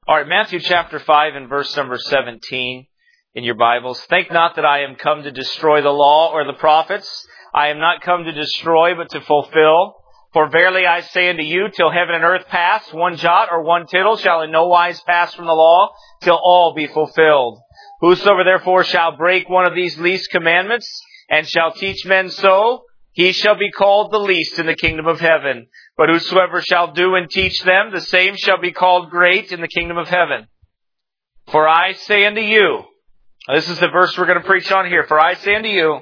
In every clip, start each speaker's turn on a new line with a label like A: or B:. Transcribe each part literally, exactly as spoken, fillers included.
A: All right, Matthew chapter five and verse number seventeen in your Bibles. Think not that I am come to destroy the law or the prophets. I am not come to destroy, but to fulfill. For verily I say unto you, till heaven and earth pass, one jot or one tittle shall in no wise pass from the law, till all be fulfilled. Whosoever therefore shall break one of these least commandments, and shall teach men so, he shall be called the least in the kingdom of heaven. But whosoever shall do and teach them, the same shall be called great in the kingdom of heaven. For I say unto you, this is the verse we're going to preach on here. For I say unto you,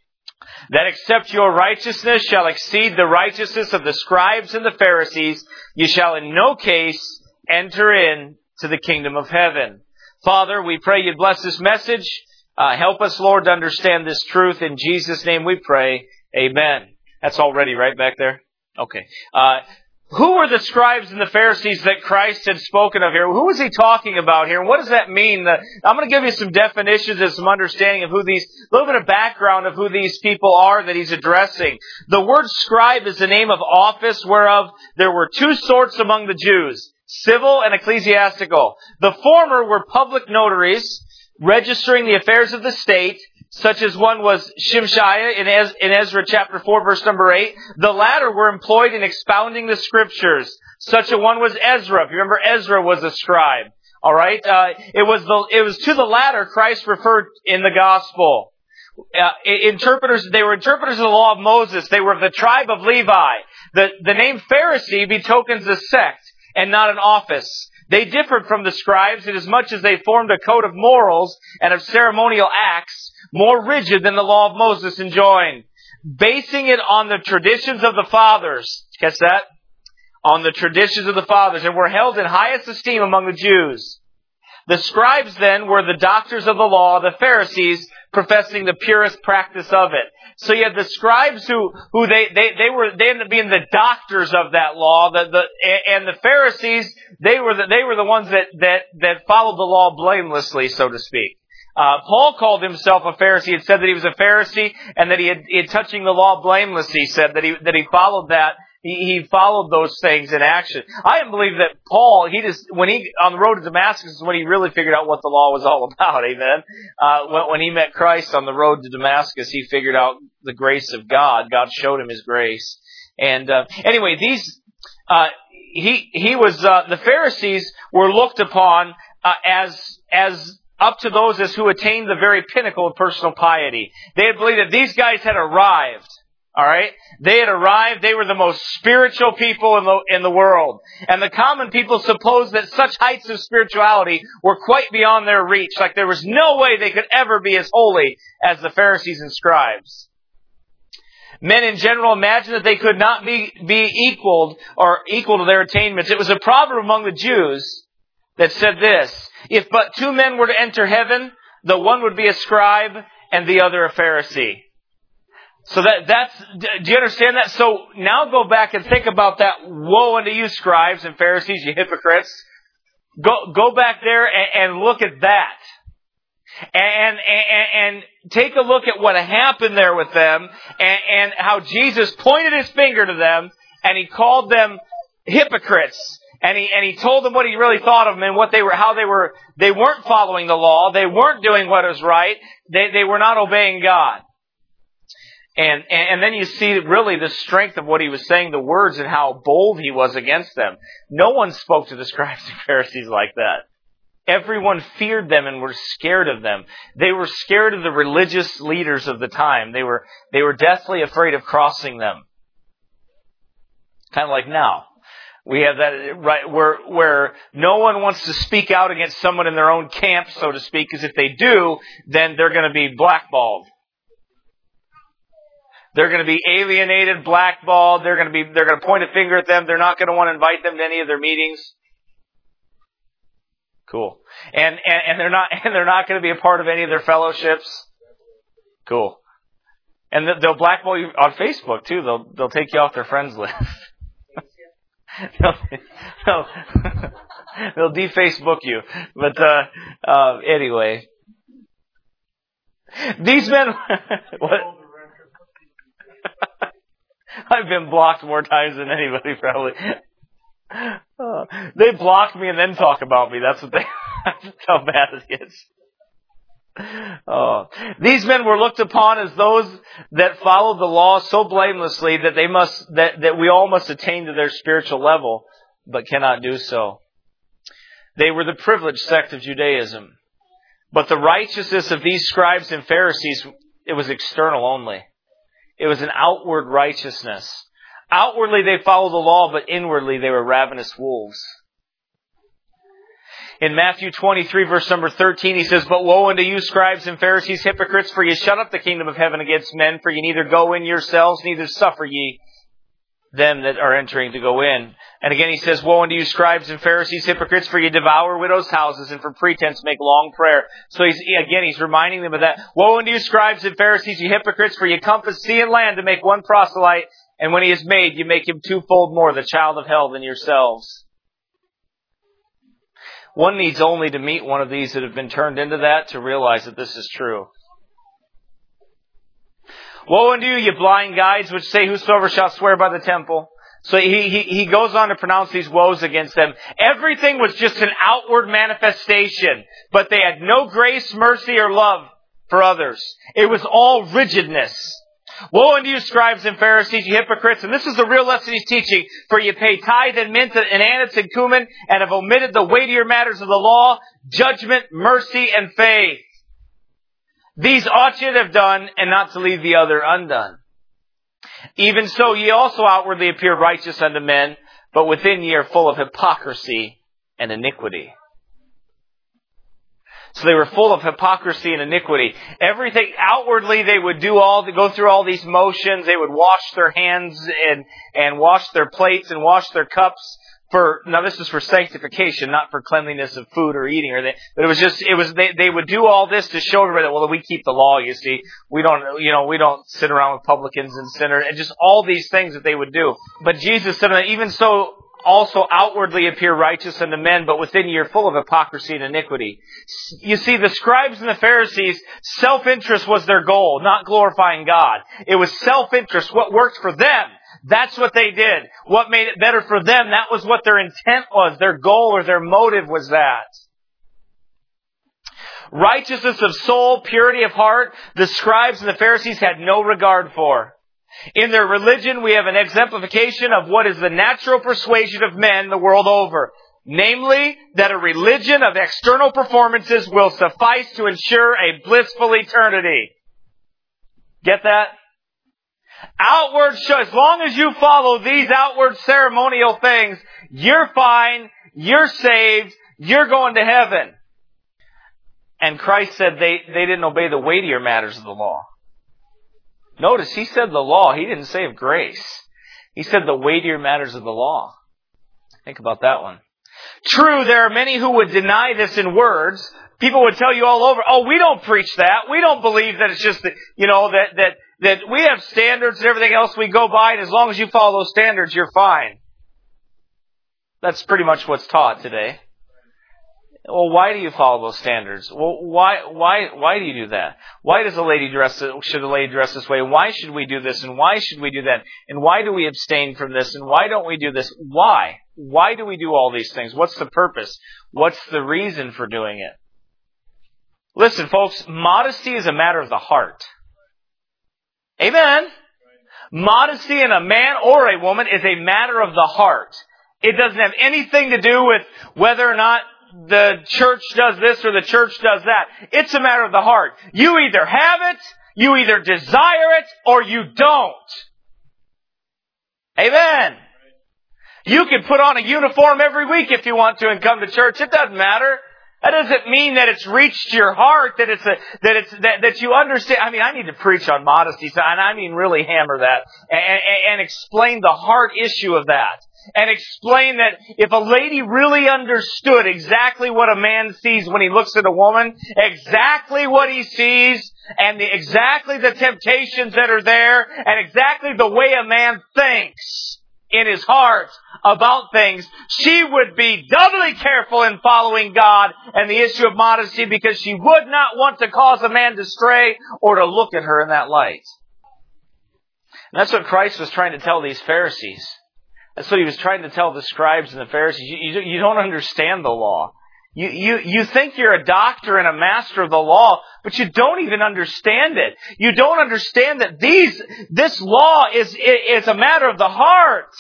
A: that except your righteousness shall exceed the righteousness of the scribes and the Pharisees, you shall in no case enter in to the kingdom of heaven. Father, we pray you'd bless this message. Uh, help us, Lord, to understand this truth. In Jesus' name we pray. Amen. That's all ready, right back there? Okay. Uh, who were the scribes and the Pharisees that Christ had spoken of here? Who was he talking about here? And what does that mean? The, I'm going to give you some definitions and some understanding of who these, a little bit of background of who these people are that he's addressing. The word scribe is the name of office whereof there were two sorts among the Jews, civil and ecclesiastical. The former were public notaries registering the affairs of the state, such as one was Shemaiah in, Ez- in Ezra chapter four, verse number eight. The latter were employed in expounding the scriptures. Such a one was Ezra. If you remember, Ezra was a scribe. All right, uh, it was the it was to the latter Christ referred in the gospel. Uh, interpreters, they were interpreters of the law of Moses. They were of the tribe of Levi. The the name Pharisee betokens a sect and not an office. They differed from the scribes inasmuch as they formed a code of morals and of ceremonial acts more rigid than the law of Moses enjoined, basing it on the traditions of the fathers. Catch that? On the traditions of the fathers, and were held in highest esteem among the Jews. The scribes then were the doctors of the law, the Pharisees professing the purest practice of it. So you had the scribes who, who they, they, they were, they ended up being the doctors of that law, the, the, and the Pharisees, they were the, they were the ones that, that, that followed the law blamelessly, so to speak. Uh, Paul called himself a Pharisee. He had said that he was a Pharisee and that he had, he had touching the law blameless. He said that he, that he followed that. He, he followed those things in action. I believe that Paul, he just, when he, on the road to Damascus is when he really figured out what the law was all about. Amen. Uh, when, when he met Christ on the road to Damascus, he figured out the grace of God. God showed him his grace. And, uh, anyway, these, uh, he, he was, uh, the Pharisees were looked upon, uh, as, as, up to those as who attained the very pinnacle of personal piety. They had believed that these guys had arrived. All right? They had arrived. They were the most spiritual people in the, in the world. And the common people supposed that such heights of spirituality were quite beyond their reach. Like there was no way they could ever be as holy as the Pharisees and scribes. Men in general imagined that they could not be, be equaled or equal to their attainments. It was a proverb among the Jews that said this: if but two men were to enter heaven, the one would be a scribe and the other a Pharisee. So that that's, do you understand that? So now go back and think about that. Woe unto you, scribes and Pharisees, you hypocrites. Go go back there and, and look at that. And, and, and take a look at what happened there with them and, and how Jesus pointed his finger to them and he called them hypocrites. And he, and he told them what he really thought of them and what they were, how they were, they weren't following the law. They weren't doing what was right. They, they were not obeying God. And, and, and then you see really the strength of what he was saying, the words and how bold he was against them. No one spoke to the scribes and Pharisees like that. Everyone feared them and were scared of them. They were scared of the religious leaders of the time. They were, they were deathly afraid of crossing them. Kind of like now. We have that right where where no one wants to speak out against someone in their own camp, so to speak, because if they do, then they're going to be blackballed. They're going to be alienated, blackballed. They're going to be they're going to point a finger at them. They're not going to want to invite them to any of their meetings. Cool. And and, and they're not and they're not going to be a part of any of their fellowships. Cool. And they'll blackball you on Facebook too. They'll they'll take you off their friends list. they'll, they'll, they'll de-Facebook you. But uh, uh, anyway, these men. What? I've been blocked more times than anybody probably. Uh, they block me and then talk about me. That's what they. That's how bad it gets. Oh. These men were looked upon as those that followed the law so blamelessly that they must that, that we all must attain to their spiritual level, but cannot do so. They were the privileged sect of Judaism. But the righteousness of these scribes and Pharisees, it was external only. It was an outward righteousness. Outwardly they followed the law, but inwardly they were ravenous wolves. In Matthew twenty-three, verse number thirteen, he says, "But woe unto you, scribes and Pharisees, hypocrites, for ye shut up the kingdom of heaven against men, for ye neither go in yourselves, neither suffer ye them that are entering to go in." And again he says, "Woe unto you, scribes and Pharisees, hypocrites, for ye devour widows' houses, and for pretense make long prayer." So he's, again, he's reminding them of that. "Woe unto you, scribes and Pharisees, ye hypocrites, for ye compass sea and land to make one proselyte, and when he is made, you make him twofold more the child of hell than yourselves." One needs only to meet one of these that have been turned into that to realize that this is true. "Woe unto you, ye blind guides, which say, whosoever shall swear by the temple." So he, he, he goes on to pronounce these woes against them. Everything was just an outward manifestation, but they had no grace, mercy, or love for others. It was all rigidness. "Woe unto you, scribes and Pharisees, ye hypocrites." And this is the real lesson he's teaching. "For ye pay tithe and mint and anise and cumin, and have omitted the weightier matters of the law, judgment, mercy, and faith. These ought ye to have done, and not to leave the other undone. Even so, ye also outwardly appear righteous unto men, but within ye are full of hypocrisy and iniquity." So they were full of hypocrisy and iniquity. Everything outwardly they would do all, go through all these motions. They would wash their hands and, and wash their plates and wash their cups for, now this is for sanctification, not for cleanliness of food or eating or that. But it was just, it was, they, they would do all this to show everybody that, well, we keep the law, you see. We don't, you know, we don't sit around with publicans and sinners and just all these things that they would do. But Jesus said that even so, also outwardly appear righteous unto men, but within you are full of hypocrisy and iniquity. You see, the scribes and the Pharisees, self-interest was their goal, not glorifying God. It was self-interest, what worked for them. That's what they did. What made it better for them, that was what their intent was. Their goal or their motive was that. Righteousness of soul, purity of heart, the scribes and the Pharisees had no regard for. In their religion, we have an exemplification of what is the natural persuasion of men the world over. Namely, that a religion of external performances will suffice to ensure a blissful eternity. Get that? Outward show, as long as you follow these outward ceremonial things, you're fine, you're saved, you're going to heaven. And Christ said they, they didn't obey the weightier matters of the law. Notice, he said the law. He didn't say of grace. He said the weightier matters of the law. Think about that one. True, there are many who would deny this in words. People would tell you all over, oh, we don't preach that. We don't believe that it's just, that, you know, that, that, that we have standards and everything else we go by, and as long as you follow those standards, you're fine. That's pretty much what's taught today. Well, why do you follow those standards? Well, why, why, why do you do that? Why does a lady dress, should a lady dress this way? Why should we do this? And why should we do that? And why do we abstain from this? And why don't we do this? Why? Why do we do all these things? What's the purpose? What's the reason for doing it? Listen, folks, modesty is a matter of the heart. Amen? Modesty in a man or a woman is a matter of the heart. It doesn't have anything to do with whether or not the church does this or the church does that. It's a matter of the heart. You either have it, you either desire it, or you don't. Amen. You can put on a uniform every week if you want to and come to church. It doesn't matter. That doesn't mean that it's reached your heart, that it's a, that it's that, that you understand. I mean, I need to preach on modesty, so, and I mean really hammer that and, and, and explain the heart issue of that. And explain that if a lady really understood exactly what a man sees when he looks at a woman, exactly what he sees, and the, exactly the temptations that are there, and exactly the way a man thinks in his heart about things, she would be doubly careful in following God and the issue of modesty, because she would not want to cause a man to stray or to look at her in that light. And that's what Christ was trying to tell these Pharisees. That's what he was trying to tell the scribes and the Pharisees. You, you, you don't understand the law. You, you, you think you're a doctor and a master of the law, but you don't even understand it. You don't understand that these, this law is, is a matter of the heart.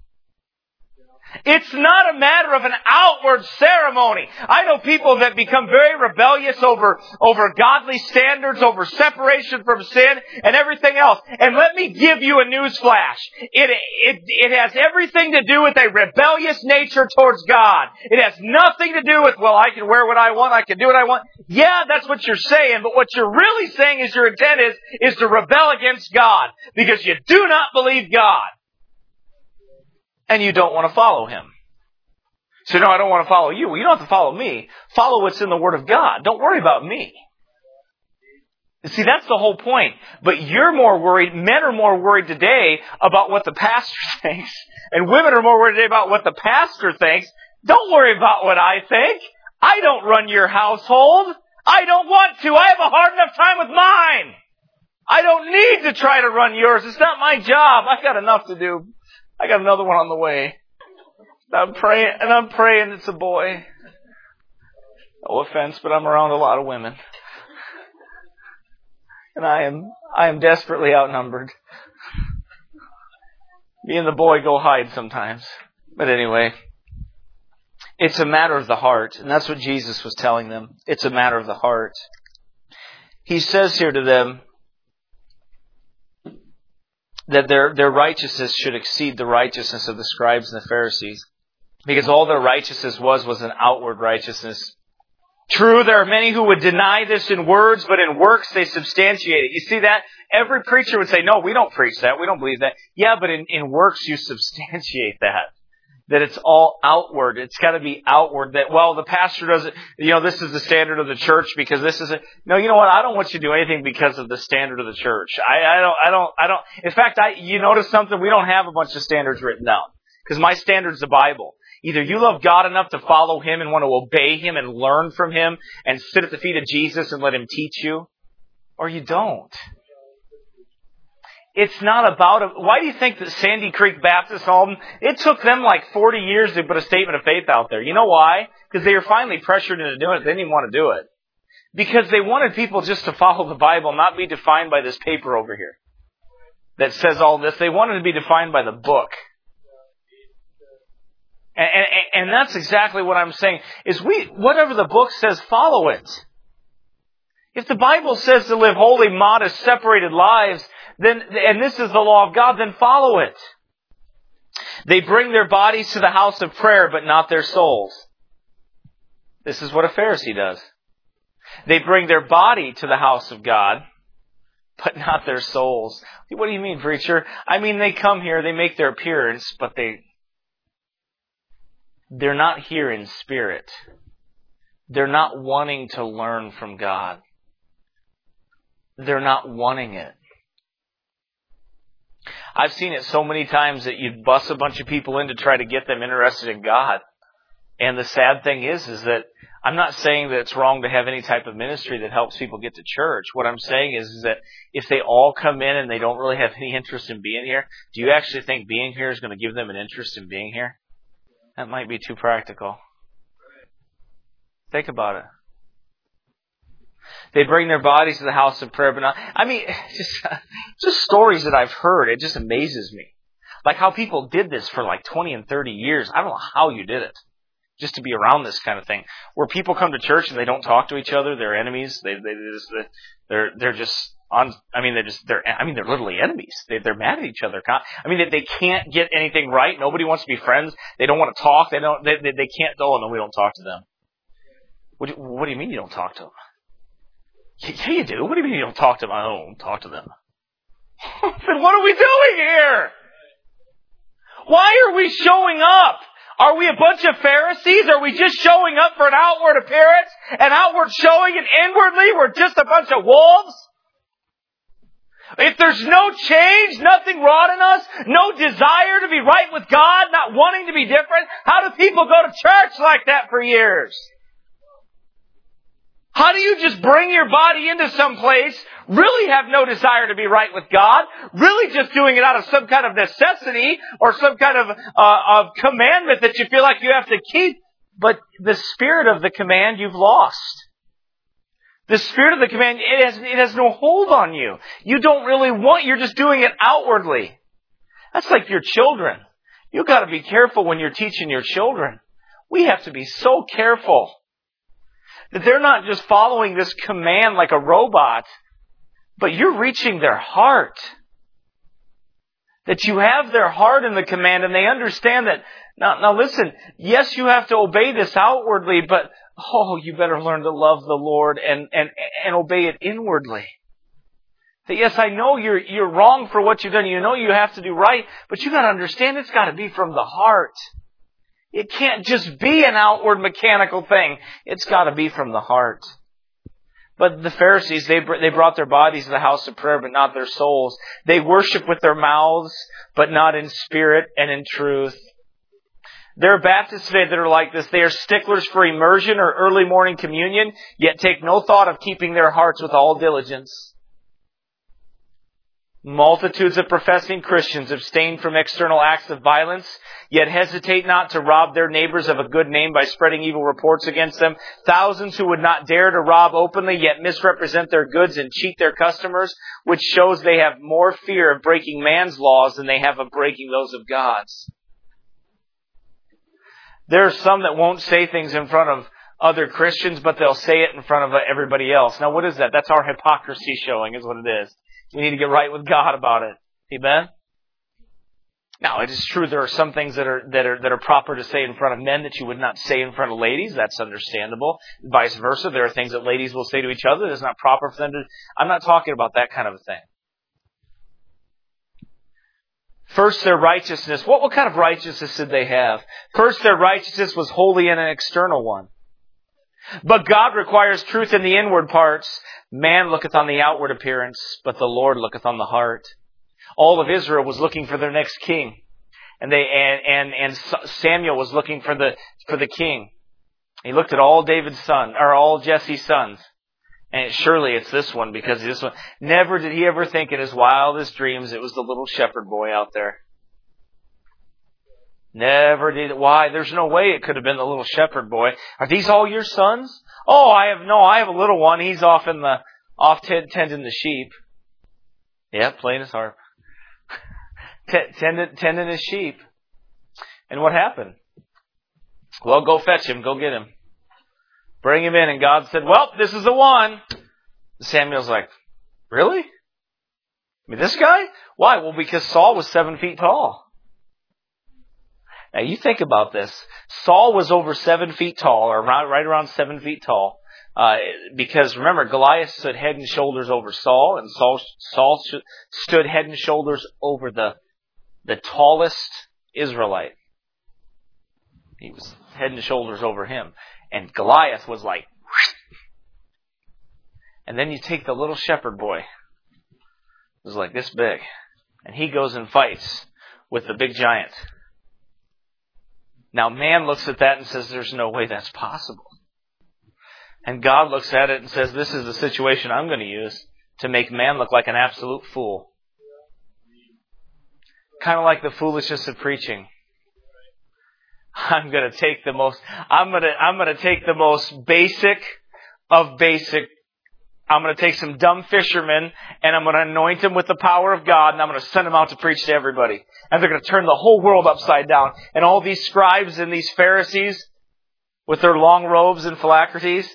A: It's not a matter of an outward ceremony. I know people that become very rebellious over, over godly standards, over separation from sin, and everything else. And let me give you a news flash. It, it, it has everything to do with a rebellious nature towards God. It has nothing to do with, well, I can wear what I want, I can do what I want. Yeah, that's what you're saying, but what you're really saying is your intent is, is to rebel against God, because you do not believe God. And you don't want to follow Him. So, no, I don't want to follow you. Well, you don't have to follow me. Follow what's in the Word of God. Don't worry about me. See, that's the whole point. But you're more worried, men are more worried today about what the pastor thinks, and women are more worried today about what the pastor thinks. Don't worry about what I think. I don't run your household. I don't want to. I have a hard enough time with mine. I don't need to try to run yours. It's not my job. I've got enough to do. I got another one on the way. I'm praying, and I'm praying it's a boy. No offense, but I'm around a lot of women. And I am, I am desperately outnumbered. Me and the boy go hide sometimes. But anyway, it's a matter of the heart. And that's what Jesus was telling them. It's a matter of the heart. He says here to them, that their, their righteousness should exceed the righteousness of the scribes and the Pharisees. Because all their righteousness was, was an outward righteousness. True, there are many who would deny this in words, but in works they substantiate it. You see that? Every preacher would say, no, we don't preach that. We don't believe that. Yeah, but in, in works you substantiate that. That it's all outward. It's got to be outward. That, well, the pastor doesn't, you know, this is the standard of the church because this is a, no, you know what? I don't want you to do anything because of the standard of the church. I, I don't, I don't, I don't, in fact, I, you notice something? We don't have a bunch of standards written down because my standard's the Bible. Either you love God enough to follow Him and want to obey Him and learn from Him and sit at the feet of Jesus and let Him teach you, or you don't. It's not about a, why do you think that Sandy Creek Baptist Home, it took them like forty years to put a statement of faith out there? You know why? Because they were finally pressured into doing it. They didn't even want to do it. Because they wanted people just to follow the Bible, not be defined by this paper over here that says all this. They wanted to be defined by the book. And, and, and that's exactly what I'm saying, is we, whatever the book says, follow it. If the Bible says to live holy, modest, separated lives, then, and this is the law of God, then follow it. They bring their bodies to the house of prayer, but not their souls. This is what a Pharisee does. They bring their body to the house of God, but not their souls. What do you mean, preacher? I mean, they come here, they make their appearance, but they, they're not here in spirit. They're not wanting to learn from God. They're not wanting it. I've seen it so many times that you bust a bunch of people in to try to get them interested in God. And the sad thing is, is that I'm not saying that it's wrong to have any type of ministry that helps people get to church. What I'm saying is, is that if they all come in and they don't really have any interest in being here, do you actually think being here is going to give them an interest in being here? That might be too practical. Think about it. They bring their bodies to the house of prayer, but not, I mean, just, just stories that I've heard, it just amazes me. Like how people did this for like twenty and thirty years. I don't know how you did it. Just to be around this kind of thing. Where people come to church and they don't talk to each other, they're enemies. They, they just, they're, they're just on, I mean, they're just, they're, I mean, they're literally enemies. They, they're mad at each other. I mean, they, they can't get anything right. Nobody wants to be friends. They don't want to talk. They don't, they, they, they can't, oh, no, we don't talk to them. What do, what do you mean you don't talk to them? Yeah, you do. What do you mean you don't talk to them? I don't talk to them. Then what are we doing here? Why are we showing up? Are we a bunch of Pharisees? Are we just showing up for an outward appearance, an outward showing, and inwardly we're just a bunch of wolves? If there's no change, nothing wrought in us, no desire to be right with God, not wanting to be different, how do people go to church like that for years? How do you just bring your body into some place, really have no desire to be right with God, really just doing it out of some kind of necessity or some kind of, uh, of commandment that you feel like you have to keep, but the spirit of the command you've lost. The spirit of the command, it has, it has no hold on you. You don't really want, you're just doing it outwardly. That's like your children. You've got to be careful when you're teaching your children. We have to be so careful that they're not just following this command like a robot, but you're reaching their heart. That you have their heart in the command and they understand that, now, now listen, yes, you have to obey this outwardly, but oh, you better learn to love the Lord and, and, and obey it inwardly. That yes, I know you're, you're wrong for what you've done. You know you have to do right, but you got to understand it's got to be from the heart. It can't just be an outward mechanical thing. It's got to be from the heart. But the Pharisees, they they brought their bodies to the house of prayer, but not their souls. They worship with their mouths, but not in spirit and in truth. There are Baptists today that are like this. They are sticklers for immersion or early morning communion, yet take no thought of keeping their hearts with all diligence. Multitudes of professing Christians abstain from external acts of violence, yet hesitate not to rob their neighbors of a good name by spreading evil reports against them. Thousands who would not dare to rob openly, yet misrepresent their goods and cheat their customers, which shows they have more fear of breaking man's laws than they have of breaking those of God's. There are some that won't say things in front of other Christians, but they'll say it in front of everybody else. Now what is that? That's our hypocrisy showing, is what it is. We need to get right with God about it. Amen? Now, it is true there are some things that are that are that are proper to say in front of men that you would not say in front of ladies. That's understandable. Vice versa, there are things that ladies will say to each other that is not proper for them to... I'm not talking about that kind of a thing. First, their righteousness. What, what kind of righteousness did they have? First, their righteousness was holy and an external one. But God requires truth in the inward parts. Man looketh on the outward appearance, but the Lord looketh on the heart. All of Israel was looking for their next king. And they and and, and Samuel was looking for the for the king. He looked at all David's sons, or all Jesse's sons. And surely it's this one, because this one, never did he ever think in his wildest dreams it was the little shepherd boy out there. Never did. Why? There's no way it could have been the little shepherd boy. Are these all your sons? Oh, I have no. I have a little one. He's off in the off t- tending the sheep. Yeah, playing his harp, T- tending tending his sheep. And what happened? Well, go fetch him. Go get him. Bring him in. And God said, "Well, this is the one." Samuel's like, "Really? I mean, this guy? Why? Well, because Saul was seven feet tall." Now, you think about this. Saul was over seven feet tall, or around, right around seven feet tall. Uh, because remember, Goliath stood head and shoulders over Saul, and Saul, Saul stood head and shoulders over the, the tallest Israelite. He was head and shoulders over him. And Goliath was like, and then you take the little shepherd boy. It was like this big. And he goes and fights with the big giant. Now, man looks at that and says, there's no way that's possible. And God looks at it and says, this is the situation I'm going to use to make man look like an absolute fool. Kind of like the foolishness of preaching. I'm going to take the most, I'm going to, I'm going to take the most basic of basic. I'm going to take some dumb fishermen and I'm going to anoint them with the power of God and I'm going to send them out to preach to everybody. And they're going to turn the whole world upside down. And all these scribes and these Pharisees with their long robes and phylacteries,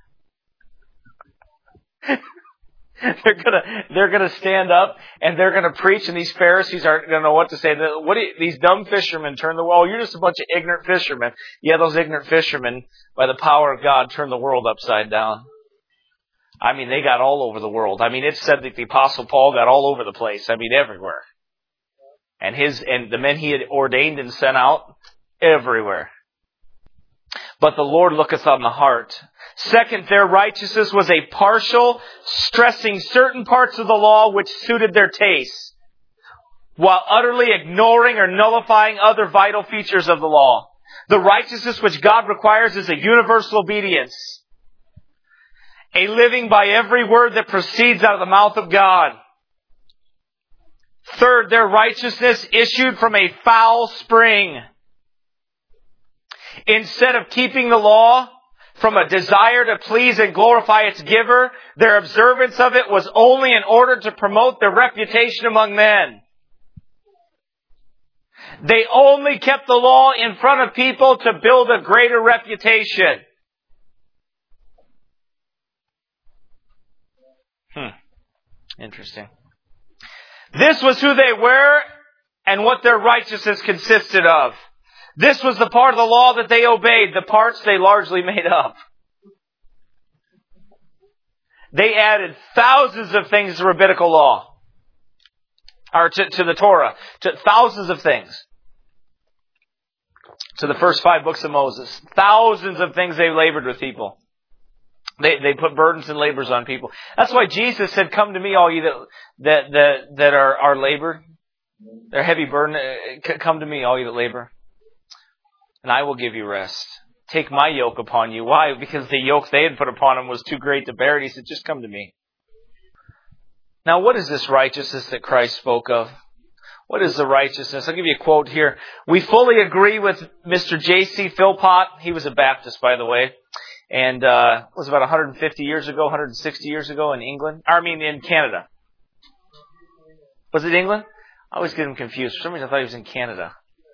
A: they're going to, they're going to stand up and they're going to preach, and these Pharisees aren't going to know what to say. What do you, these dumb fishermen turn the world, oh, you're just a bunch of ignorant fishermen. Yeah, those ignorant fishermen, by the power of God, turn the world upside down. I mean, they got all over the world. I mean, it's said that the Apostle Paul got all over the place. I mean, everywhere. And his and the men he had ordained and sent out, everywhere. But the Lord looketh on the heart. Second, their righteousness was a partial, stressing certain parts of the law which suited their tastes, while utterly ignoring or nullifying other vital features of the law. The righteousness which God requires is a universal obedience. a living by every word that proceeds out of the mouth of God. Third, their righteousness issued from a foul spring. Instead of keeping the law from a desire to please and glorify its giver, their observance of it was only in order to promote their reputation among men. They only kept the law in front of people to build a greater reputation. Hmm. Interesting. This was who they were and what their righteousness consisted of. This was the part of the law that they obeyed. The parts they largely made up. They added thousands of things to rabbinical law. Or to, to the Torah. To thousands of things. To the first five books of Moses. Thousands of things they labored with people. They they put burdens and labors on people. That's why Jesus said, "Come to me, all you that that that, that are, are labored, they're heavy burden. Come to me, all you that labor, and I will give you rest. Take my yoke upon you." Why? Because the yoke they had put upon him was too great to bear. And he said, "Just come to me." Now, what is this righteousness that Christ spoke of? What is the righteousness? I'll give you a quote here. We fully agree with Mister J C Philpott. He was a Baptist, by the way. And uh it was about one hundred fifty years ago, one hundred sixty years ago in England. I mean, in Canada. Was it England? I always get him confused. For some reason, I thought he was in Canada.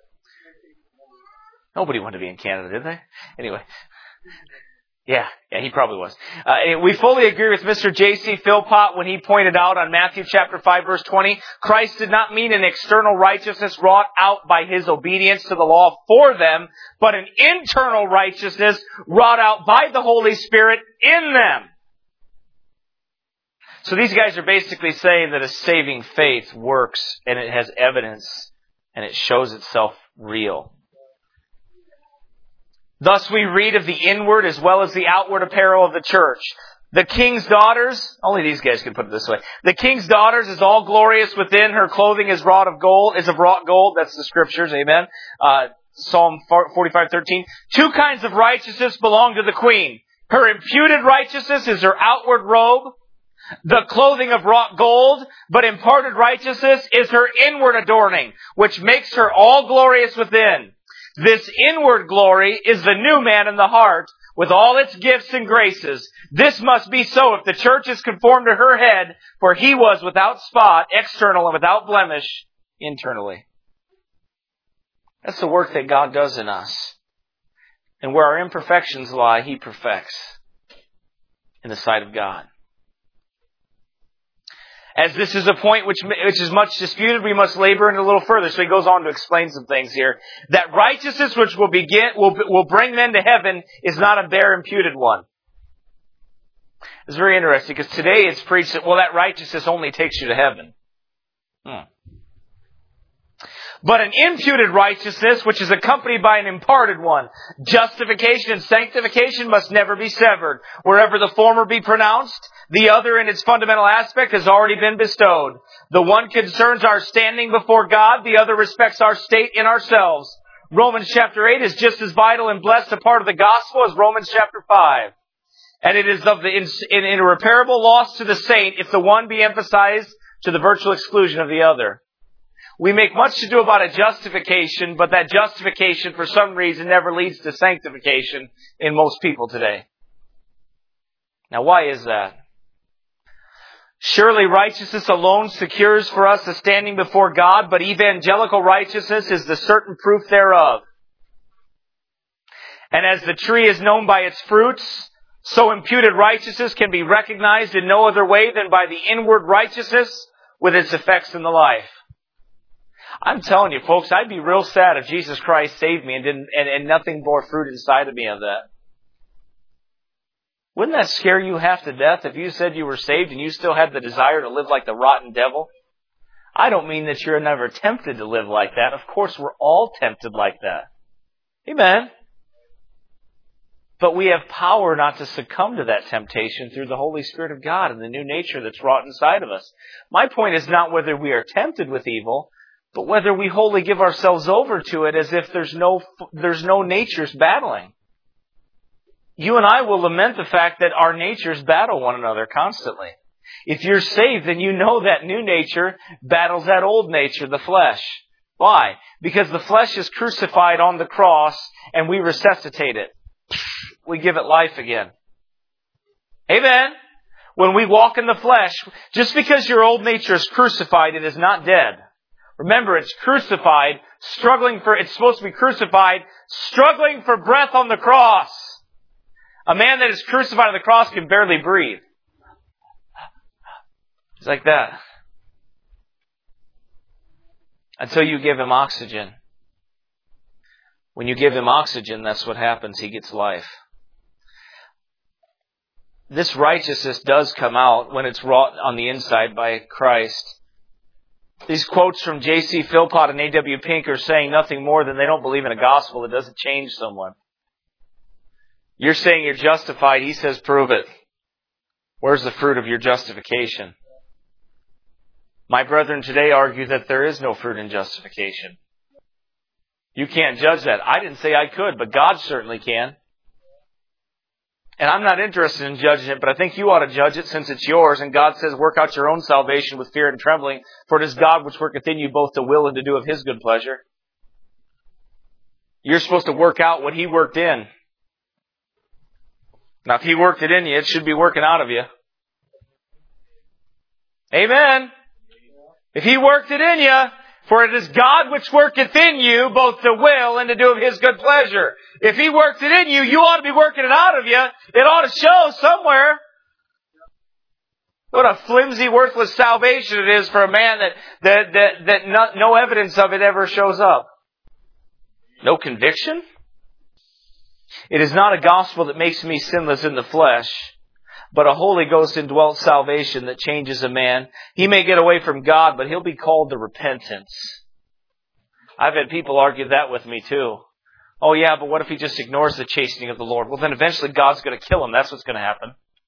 A: Nobody wanted to be in Canada, did they? Anyway. Yeah, yeah, he probably was. Uh, we fully agree with Mister J C Philpott when he pointed out on Matthew chapter five, verse twenty, Christ did not mean an external righteousness wrought out by his obedience to the law for them, but an internal righteousness wrought out by the Holy Spirit in them. So these guys are basically saying that a saving faith works and it has evidence and it shows itself real. Thus we read of the inward as well as the outward apparel of the church. The king's daughters, only these guys can put it this way. The king's daughters is all glorious within. Her clothing is wrought of gold, is of wrought gold. That's the scriptures, amen. Uh, Psalm forty-five thirteen. Two kinds of righteousness belong to the queen. Her imputed righteousness is her outward robe, the clothing of wrought gold, but imparted righteousness is her inward adorning, which makes her all glorious within. This inward glory is the new man in the heart, with all its gifts and graces. This must be so if the church is conformed to her head, for he was without spot, external, and without blemish, internally. That's the work that God does in us. And where our imperfections lie, he perfects in the sight of God. As this is a point which, which is much disputed, we must labor in it a little further. So he goes on to explain some things here. That righteousness which will begin, will, will bring men to heaven is not a bare imputed one. It's very interesting because today it's preached that, well, that righteousness only takes you to heaven. Hmm. But an imputed righteousness, which is accompanied by an imparted one. Justification and sanctification must never be severed. Wherever the former be pronounced, the other in its fundamental aspect has already been bestowed. The one concerns our standing before God, the other respects our state in ourselves. Romans chapter eight is just as vital and blessed a part of the gospel as Romans chapter five. And it is of the in, in, in irreparable loss to the saint if the one be emphasized to the virtual exclusion of the other. We make much to do about a justification, but that justification for some reason never leads to sanctification in most people today. Now, why is that? Surely righteousness alone secures for us a standing before God, but evangelical righteousness is the certain proof thereof. And as the tree is known by its fruits, so imputed righteousness can be recognized in no other way than by the inward righteousness with its effects in the life. I'm telling you, folks, I'd be real sad if Jesus Christ saved me and didn't, and, and nothing bore fruit inside of me of that. Wouldn't that scare you half to death if you said you were saved and you still had the desire to live like the rotten devil? I don't mean that you're never tempted to live like that. Of course, we're all tempted like that. Amen. But we have power not to succumb to that temptation through the Holy Spirit of God and the new nature that's wrought inside of us. My point is not whether we are tempted with evil, but whether we wholly give ourselves over to it as if there's no there's no natures battling. you and I will lament the fact that our natures battle one another constantly. If you're saved, then you know that new nature battles that old nature, the flesh. Why? Because the flesh is crucified on the cross and we resuscitate it. We give it life again. Amen? When we walk in the flesh, just because your old nature is crucified, it is not dead. Remember, it's crucified, struggling for, it's supposed to be crucified, struggling for breath on the cross. A man that is crucified on the cross can barely breathe. It's like that. Until you give him oxygen. When you give him oxygen, that's what happens. He gets life. This righteousness does come out when it's wrought on the inside by Christ. These quotes from J C Philpott and A W Pink are saying nothing more than they don't believe in a gospel that doesn't change someone. You're saying you're justified. He says, prove it. Where's the fruit of your justification? My brethren today argue that there is no fruit in justification. You can't judge that. I didn't say I could, but God certainly can. And I'm not interested in judging it, but I think you ought to judge it since it's yours. And God says, work out your own salvation with fear and trembling, for it is God which worketh in you both to will and to do of His good pleasure. You're supposed to work out what He worked in. Now, if He worked it in you, it should be working out of you. Amen. If He worked it in you, for it is God which worketh in you both to will and to do of His good pleasure. If He worked it in you, you ought to be working it out of you. It ought to show somewhere. What a flimsy, worthless salvation it is for a man that that that, that no, no evidence of it ever shows up. No conviction? It is not a gospel that makes me sinless in the flesh, but a Holy Ghost indwelt salvation that changes a man. He may get away from God, but he'll be called to repentance. I've had people argue that with me too. Oh yeah, but what if he just ignores the chastening of the Lord? Well, then eventually God's going to kill him. That's what's going to happen.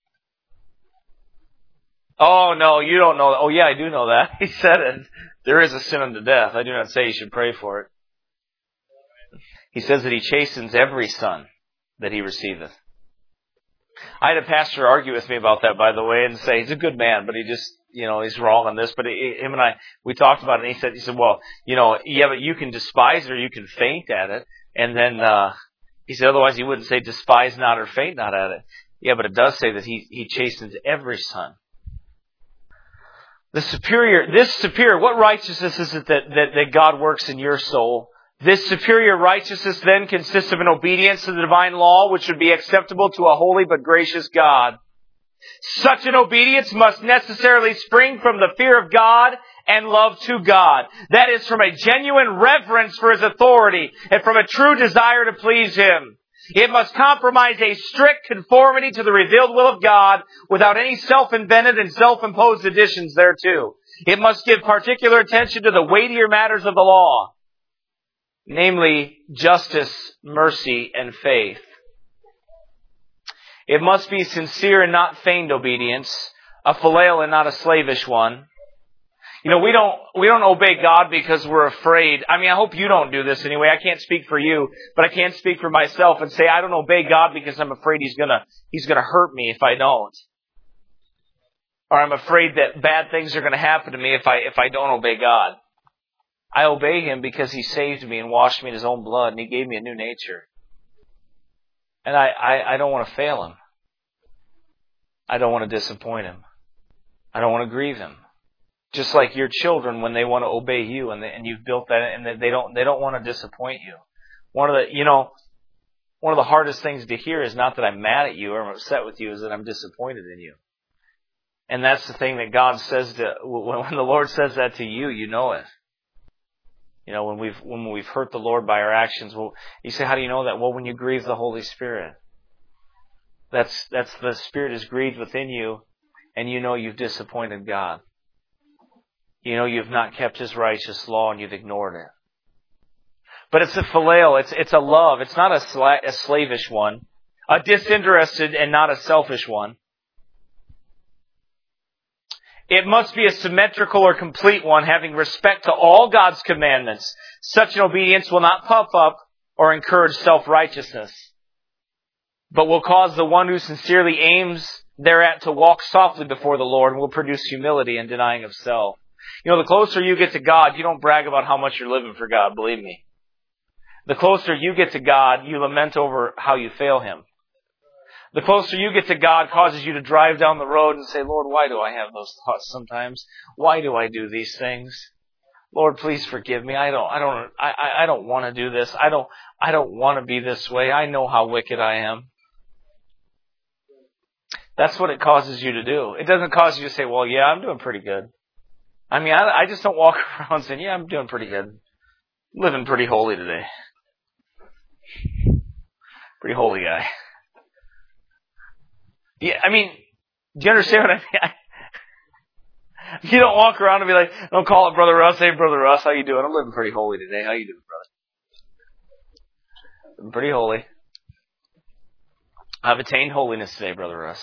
A: Oh no, you don't know that. Oh yeah, I do know that. He said it. There is a sin unto death. I do not say you should pray for it. He says that He chastens every son that He receiveth. I had a pastor argue with me about that, by the way, and say he's a good man, but he just, you know, he's wrong on this. But he, him and I, we talked about it, and he said, he said, well, you know, yeah, but you can despise it or you can faint at it. And then uh, he said, otherwise he wouldn't say despise not or faint not at it. Yeah, but it does say that he, he chastens every son. The superior, this superior, what righteousness is it that, that, that God works in your soul? This superior righteousness then consists of an obedience to the divine law, which would be acceptable to a holy but gracious God. Such an obedience must necessarily spring from the fear of God and love to God. That is, from a genuine reverence for His authority and from a true desire to please Him. It must compromise a strict conformity to the revealed will of God without any self-invented and self-imposed additions thereto. It must give particular attention to the weightier matters of the law, namely justice, mercy, and faith. It must be sincere and not feigned obedience, a phileo and not a slavish one. You know, we don't we don't obey God because we're afraid. I mean, I hope you don't do this anyway. I can't speak for you, but I can speak for myself and say I don't obey God because I'm afraid He's gonna He's gonna hurt me if I don't, or I'm afraid that bad things are going to happen to me if I if I don't obey God. I obey Him because He saved me and washed me in His own blood, and He gave me a new nature. And I, I, I don't want to fail Him. I don't want to disappoint Him. I don't want to grieve Him. Just like your children, when they want to obey you, and they, and you've built that, and they don't they don't want to disappoint you. One of the you know one of the hardest things to hear is not that I'm mad at you or I'm upset with you, is that I'm disappointed in you. And that's the thing that God says to when, when the Lord says that to you, you know it. You know, when we've when we've hurt the Lord by our actions, well, you say, how do you know that? Well, when you grieve the Holy Spirit. That's that's the Spirit is grieved within you, and you know you've disappointed God. You know you've not kept His righteous law, and you've ignored it. But it's a phileo, it's it's a love. It's not a, sla- a slavish one, a disinterested and not a selfish one. It must be a symmetrical or complete one, having respect to all God's commandments. Such an obedience will not puff up or encourage self-righteousness. but will cause the one who sincerely aims thereat to walk softly before the Lord and will produce humility and denying of self. You know, the closer you get to God, you don't brag about how much you're living for God, believe me. The closer you get to God, you lament over how you fail Him. The closer you get to God causes you to drive down the road and say, Lord, why do I have those thoughts sometimes? Why do I do these things? Lord, please forgive me. I don't, I don't, I, I don't want to do this. I don't, I don't want to be this way. I know how wicked I am. That's what it causes you to do. It doesn't cause you to say, well, yeah, I'm doing pretty good. I mean, I, I just don't walk around saying, yeah, I'm doing pretty good. Living pretty holy today. Pretty holy guy. Yeah, I mean, do you understand what I mean? You don't walk around and be like, don't call it Brother Russ. Hey, Brother Russ, how you doing? I'm living pretty holy today. How you doing, brother? I'm pretty holy. I've attained holiness today, Brother Russ.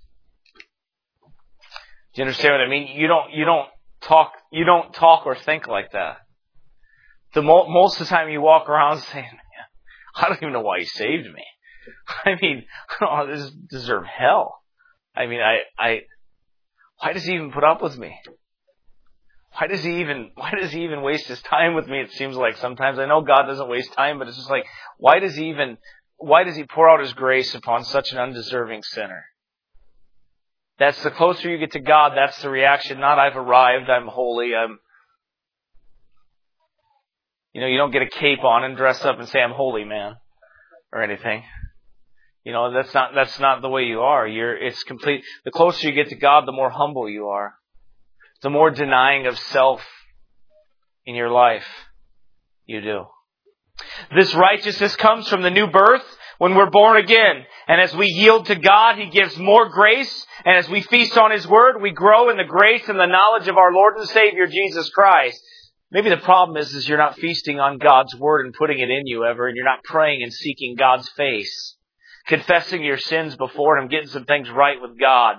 A: Do you understand what I mean? You don't, you don't talk, you don't talk or think like that. The mo- most of the time you walk around saying, man, I don't even know why He saved me. I mean, I don't deserve hell. I mean, I, I, why does He even put up with me? Why does He even, why does He even waste His time with me? It seems like sometimes. I know God doesn't waste time, but it's just like, why does He even, why does He pour out His grace upon such an undeserving sinner? That's the closer you get to God, that's the reaction. Not I've arrived, I'm holy, I'm, you know, you don't get a cape on and dress up and say I'm holy, man, or anything. You know, that's not, that's not the way you are. You're, it's complete. The closer you get to God, the more humble you are. The more denying of self in your life you do. This righteousness comes from the new birth when we're born again. And as we yield to God, He gives more grace. And as we feast on His Word, we grow in the grace and the knowledge of our Lord and Savior, Jesus Christ. Maybe the problem is, is you're not feasting on God's Word and putting it in you ever, and you're not praying and seeking God's face. Confessing your sins before Him, getting some things right with God.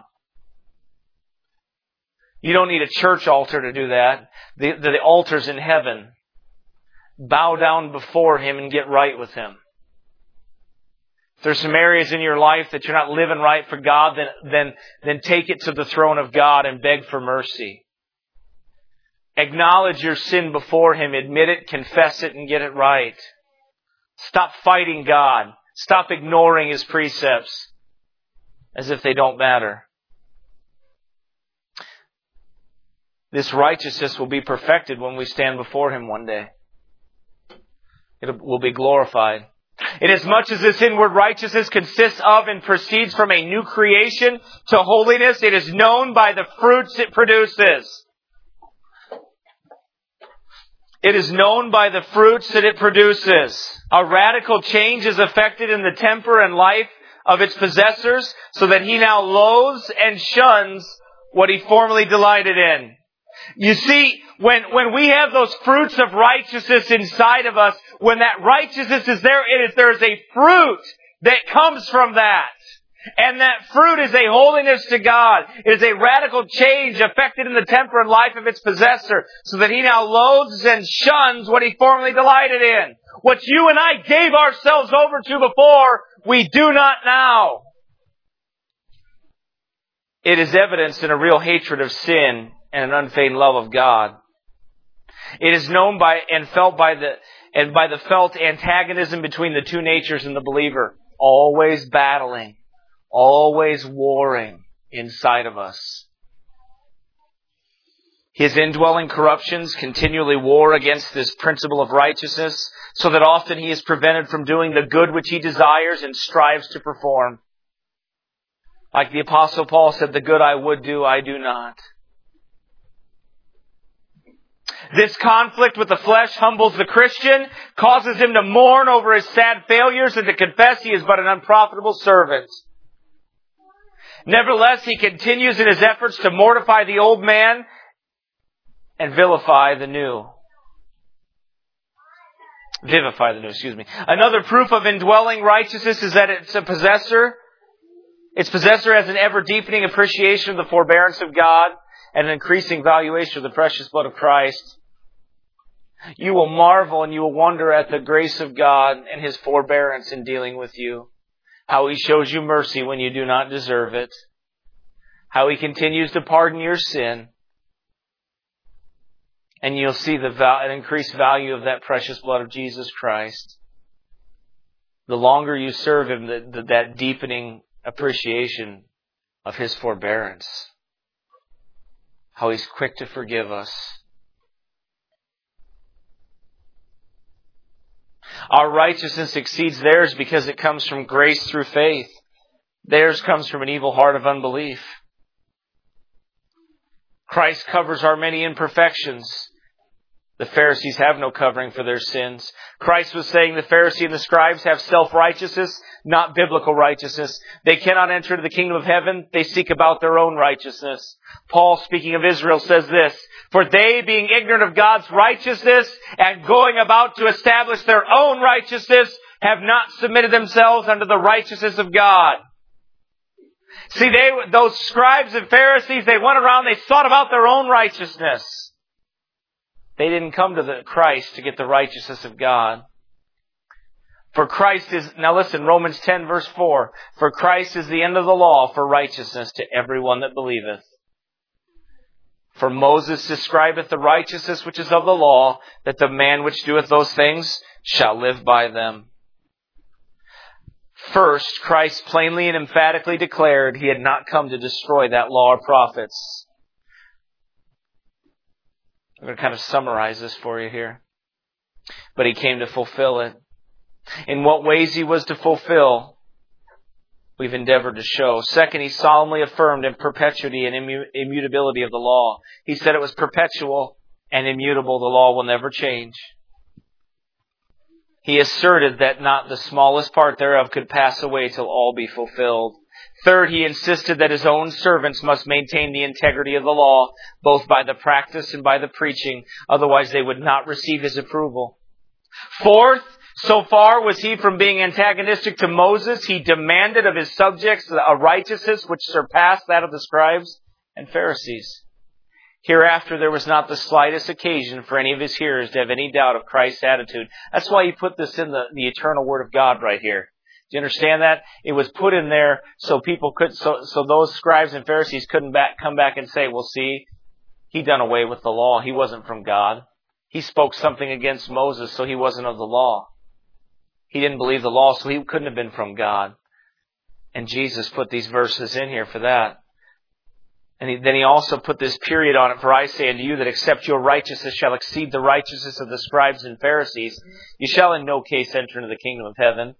A: You don't need a church altar to do that. The, the, the altar's in heaven. Bow down before Him and get right with Him. If there's some areas in your life that you're not living right for God, then, then, then take it to the throne of God and beg for mercy. Acknowledge your sin before Him. Admit it, confess it, and get it right. Stop fighting God. Stop ignoring His precepts as if they don't matter. This righteousness will be perfected when we stand before Him one day. It will be glorified. Inasmuch as this inward righteousness consists of and proceeds from a new creation to holiness, it is known by the fruits it produces. It is known by the fruits that it produces. A radical change is effected in the temper and life of its possessors, so that he now loathes and shuns what he formerly delighted in. You see, when, when we have those fruits of righteousness inside of us, when that righteousness is there, it is, there is a fruit that comes from that. And that fruit is a holiness to God. It is a radical change affected in the temper and life of its possessor, so that he now loathes and shuns what he formerly delighted in. What you and I gave ourselves over to before, we do not now. It is evidenced in a real hatred of sin and an unfeigned love of God. It is known by and felt by the and by the felt antagonism between the two natures in the believer, always battling, always warring inside of us. His indwelling corruptions continually war against this principle of righteousness, so that often he is prevented from doing the good which he desires and strives to perform. Like the Apostle Paul said, the good I would do, I do not. This conflict with the flesh humbles the Christian, causes him to mourn over his sad failures and to confess he is but an unprofitable servant. Nevertheless, he continues in his efforts to mortify the old man and vilify the new. Vivify the new, excuse me. Another proof of indwelling righteousness is that it's a possessor. Its possessor has an ever-deepening appreciation of the forbearance of God and an increasing valuation of the precious blood of Christ. You will marvel and you will wonder at the grace of God and His forbearance in dealing with you. How He shows you mercy when you do not deserve it. How He continues to pardon your sin. And you'll see the val- an increased value of that precious blood of Jesus Christ. The longer you serve Him, the, the, that deepening appreciation of His forbearance. How He's quick to forgive us. Our righteousness exceeds theirs because it comes from grace through faith. Theirs comes from an evil heart of unbelief. Christ covers our many imperfections. The Pharisees have no covering for their sins. Christ was saying the Pharisee and the scribes have self-righteousness, not biblical righteousness. They cannot enter into the kingdom of heaven. They seek about their own righteousness. Paul, speaking of Israel, says this, "For they, being ignorant of God's righteousness and going about to establish their own righteousness, have not submitted themselves unto the righteousness of God." See, they, those scribes and Pharisees, they went around, they thought about their own righteousness. They didn't come to the Christ to get the righteousness of God. For Christ is, now listen, Romans ten verse four, "For Christ is the end of the law for righteousness to everyone that believeth. For Moses describeth the righteousness which is of the law, that the man which doeth those things shall live by them." First, Christ plainly and emphatically declared He had not come to destroy that law or prophets. I'm going to kind of summarize this for you here. But He came to fulfill it. In what ways He was to fulfill, we've endeavored to show. Second, He solemnly affirmed in perpetuity and immu- immutability of the law. He said it was perpetual and immutable. The law will never change. He asserted that not the smallest part thereof could pass away till all be fulfilled. Third, He insisted that His own servants must maintain the integrity of the law, both by the practice and by the preaching. Otherwise, they would not receive His approval. Fourth, so far was He from being antagonistic to Moses, He demanded of His subjects a righteousness which surpassed that of the scribes and Pharisees. Hereafter, there was not the slightest occasion for any of His hearers to have any doubt of Christ's attitude. That's why He put this in the, the eternal Word of God right here. Do you understand that? It was put in there so people could, so, so those scribes and Pharisees couldn't back, come back and say, well, see, He done away with the law. He wasn't from God. He spoke something against Moses, so He wasn't of the law. He didn't believe the law, so He couldn't have been from God. And Jesus put these verses in here for that. And he, then He also put this period on it. "For I say unto you that except your righteousness shall exceed the righteousness of the scribes and Pharisees, you shall in no case enter into the kingdom of heaven."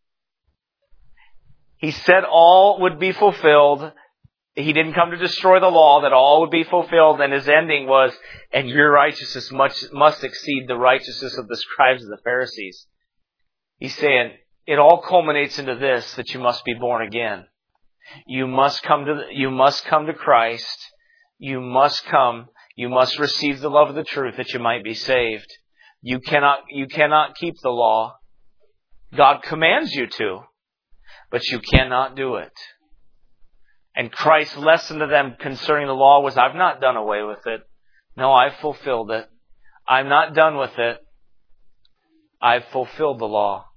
A: He said all would be fulfilled. He didn't come to destroy the law, that all would be fulfilled. And His ending was, "And your righteousness must, must exceed the righteousness of the scribes and the Pharisees." He's saying, it all culminates into this, that you must be born again. You must come to, you must come to Christ. You must come. You must receive the love of the truth that you might be saved. You cannot, you cannot keep the law. God commands you to, but you cannot do it. And Christ's lesson to them concerning the law was, I've not done away with it. No, I've fulfilled it. I'm not done with it. I've fulfilled the law.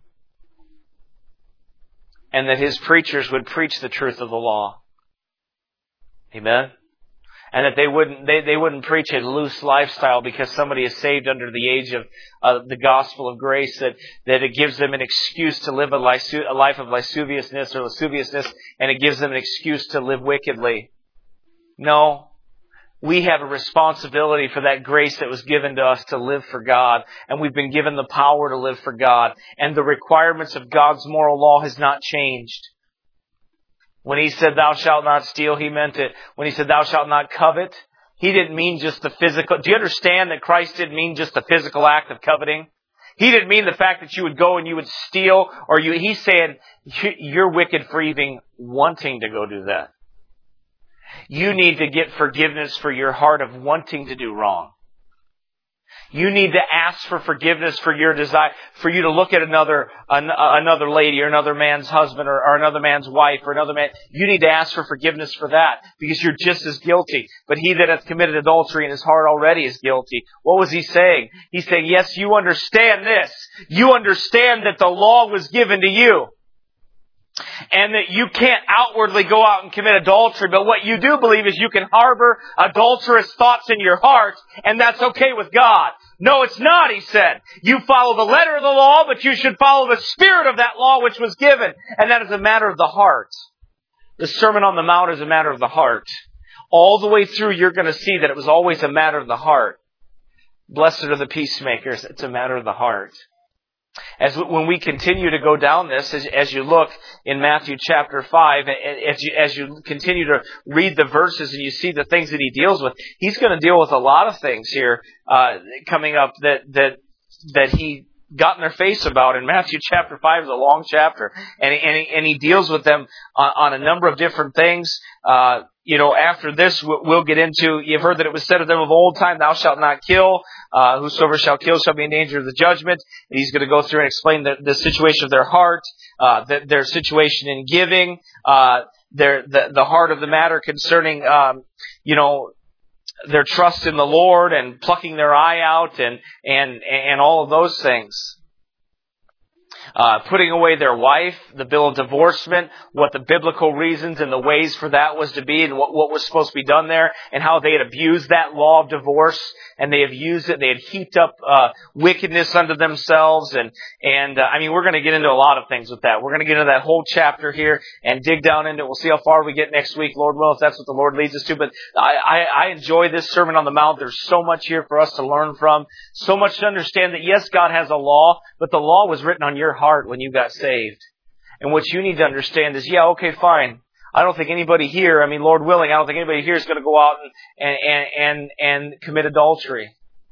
A: And that His preachers would preach the truth of the law. Amen? And that they wouldn't, they, they wouldn't preach a loose lifestyle because somebody is saved under the age of uh, the gospel of grace, that, that it gives them an excuse to live a, lisu- a life of lasciviousness or lasciviousness, and it gives them an excuse to live wickedly. No. We have a responsibility for that grace that was given to us to live for God. And we've been given the power to live for God. And the requirements of God's moral law has not changed. When He said, "Thou shalt not steal," He meant it. When He said, "Thou shalt not covet," He didn't mean just the physical. Do you understand that Christ didn't mean just the physical act of coveting? He didn't mean the fact that you would go and you would steal, or you, He's saying, you're wicked for even wanting to go do that. You need to get forgiveness for your heart of wanting to do wrong. You need to ask for forgiveness for your desire, for you to look at another an, another lady or another man's husband or, or another man's wife or another man. You need to ask for forgiveness for that because you're just as guilty. But he that hath committed adultery in his heart already is guilty. What was he saying? He's saying, yes, you understand this. You understand that the law was given to you. And that you can't outwardly go out and commit adultery, but what you do believe is you can harbor adulterous thoughts in your heart, and that's okay with God. No, it's not, he said. You follow the letter of the law, but you should follow the spirit of that law which was given, and that is a matter of the heart. The Sermon on the Mount is a matter of the heart. All the way through, you're going to see that it was always a matter of the heart. Blessed are the peacemakers. It's a matter of the heart. As when we continue to go down this, as, as you look in Matthew chapter five, as you, as you continue to read the verses and you see the things that he deals with, he's going to deal with a lot of things here uh, coming up that that that he got in their face about. In Matthew chapter five is a long chapter, and and he, and he deals with them on, on a number of different things. Uh, you know, after this, we'll get into, you've heard that it was said of them of old time, thou shalt not kill. Uh, whosoever shall kill shall be in danger of the judgment. And he's going to go through and explain the, the situation of their heart, uh, the, their situation in giving, uh, their, the, the heart of the matter concerning, um, you know, their trust in the Lord and plucking their eye out and, and, and all of those things. Uh, putting away their wife, the bill of divorcement, what the biblical reasons and the ways for that was to be and what, what was supposed to be done there, and how they had abused that law of divorce, and they have used it, they had heaped up uh, wickedness unto themselves, and, and uh, I mean, we're going to get into a lot of things with that. We're going to get into that whole chapter here and dig down into it. We'll see how far we get next week, Lord will, if that's what the Lord leads us to. But I, I, I enjoy this Sermon on the Mount. There's so much here for us to learn from, so much to understand that, yes, God has a law, but the law was written on your heart when you got saved. And what you need to understand is, yeah, okay, fine. I don't think anybody here, I mean, Lord willing, I don't think anybody here is going to go out and, and, and, and commit adultery.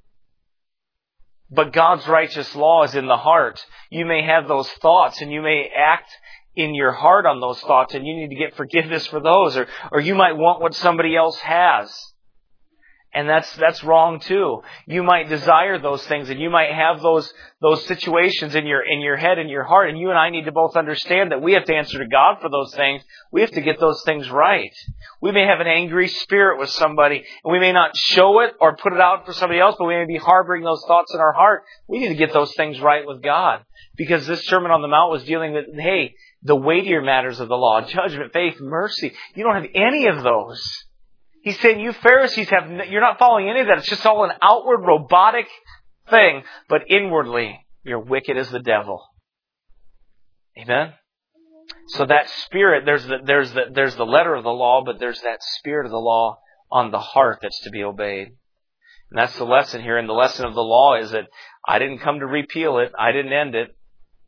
A: But God's righteous law is in the heart. You may have those thoughts and you may act in your heart on those thoughts, and you need to get forgiveness for those, or, or you might want what somebody else has. And that's, that's wrong too. You might desire those things, and you might have those, those situations in your, in your head and your heart, and you and I need to both understand that we have to answer to God for those things. We have to get those things right. We may have an angry spirit with somebody, and we may not show it or put it out for somebody else, but we may be harboring those thoughts in our heart. We need to get those things right with God. Because this Sermon on the Mount was dealing with, hey, the weightier matters of the law, judgment, faith, mercy. You don't have any of those. He's saying you Pharisees have, you're not following any of that. It's just all an outward robotic thing. But inwardly, you're wicked as the devil. Amen? So that spirit, there's the, there's the, there's the letter of the law, but there's that spirit of the law on the heart that's to be obeyed. And that's the lesson here. And the lesson of the law is that I didn't come to repeal it. I didn't end it.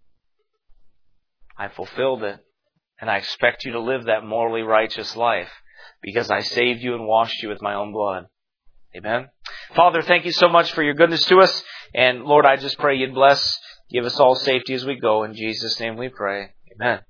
A: I fulfilled it. And I expect you to live that morally righteous life, because I saved you and washed you with my own blood. Amen? Father, thank you so much for your goodness to us. And Lord, I just pray you'd bless, give us all safety as we go. In Jesus' name we pray. Amen.